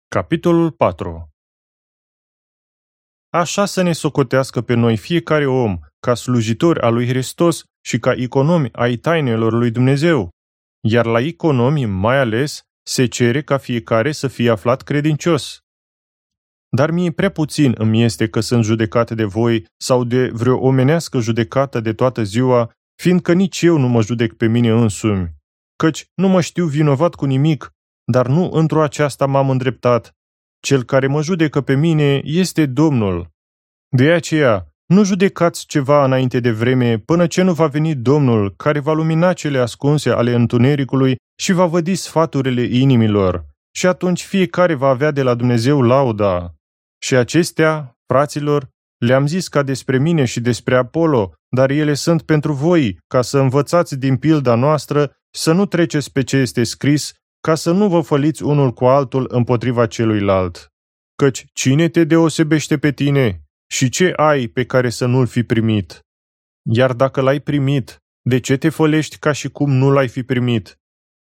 Capitolul 4. Așa să ne socotească pe noi fiecare om ca slujitori al lui Hristos și ca economi ai tainelor lui Dumnezeu, iar la economii mai ales se cere ca fiecare să fie aflat credincios. Dar mie prea puțin îmi este că sunt judecat de voi sau de vreo omenească judecată de toată ziua, fiindcă nici eu nu mă judec pe mine însumi, căci nu mă știu vinovat cu nimic, dar nu într-o aceasta m-am îndreptat. Cel care mă judecă pe mine este Domnul. De aceea, nu judecați ceva înainte de vreme, până ce nu va veni Domnul, care va lumina cele ascunse ale întunericului și va vădi sfaturile inimilor. Și atunci fiecare va avea de la Dumnezeu lauda. Și acestea, fraților, le-am zis ca despre mine și despre Apollo, dar ele sunt pentru voi, ca să învățați din pilda noastră, să nu treceți pe ce este scris, ca să nu vă făliți unul cu altul împotriva celuilalt. Căci cine te deosebește pe tine și ce ai pe care să nu-l fi primit? Iar dacă l-ai primit, de ce te fălești ca și cum nu l-ai fi primit?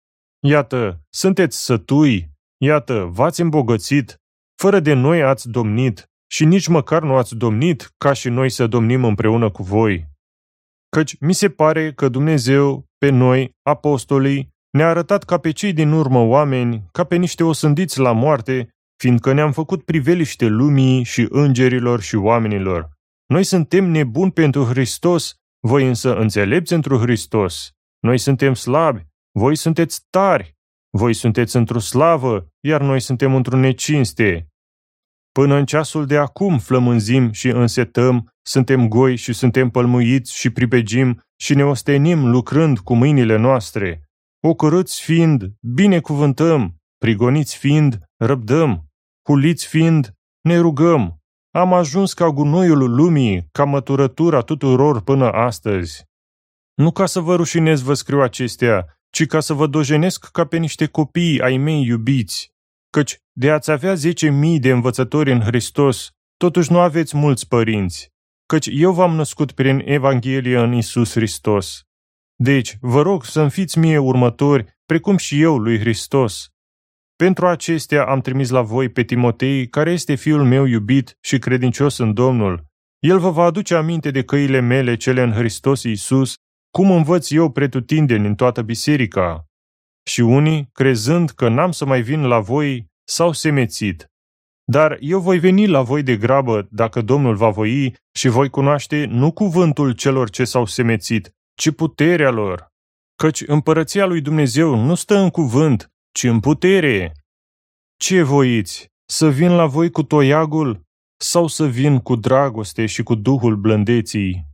Iată, sunteți sătui, iată, v-ați îmbogățit, fără de noi ați domnit și nici măcar nu ați domnit ca și noi să domnim împreună cu voi. Căci mi se pare că Dumnezeu, pe noi, apostolii, ne-a arătat ca pe cei din urmă oameni, ca pe niște osândiți la moarte, fiindcă ne-am făcut priveliște lumii și îngerilor și oamenilor. Noi suntem nebuni pentru Hristos, voi însă înțelepți întru Hristos. Noi suntem slabi, voi sunteți tari. Voi sunteți într-o slavă, iar noi suntem într-o necinste. Până în ceasul de acum flămânzim și însetăm, suntem goi și suntem pălmuiți și pripegim și ne ostenim lucrând cu mâinile noastre. Ocărâți fiind, binecuvântăm, prigoniți fiind, răbdăm, huliți fiind, ne rugăm. Am ajuns ca gunoiul lumii, ca măturătura tuturor până astăzi. Nu ca să vă rușinez vă scriu acestea, ci ca să vă dojenesc ca pe niște copii ai mei iubiți. Căci de ați avea 10.000 de învățători în Hristos, totuși nu aveți mulți părinți, căci eu v-am născut prin Evanghelie în Iisus Hristos. Deci, vă rog să-mi fiți mie următori, precum și eu lui Hristos. Pentru acestea am trimis la voi pe Timotei, care este fiul meu iubit și credincios în Domnul. El vă va aduce aminte de căile mele cele în Hristos Iisus, cum învăț eu pretutindeni în toată biserica. Și unii, crezând că n-am să mai vin la voi, s-au semețit. Dar eu voi veni la voi de grabă, dacă Domnul va voi, și voi cunoaște nu cuvântul celor ce s-au semețit, ci puterea lor. Căci împărăția lui Dumnezeu nu stă în cuvânt, ci în putere. Ce voiți? Să vin la voi cu toiagul sau să vin cu dragoste și cu duhul blândeții?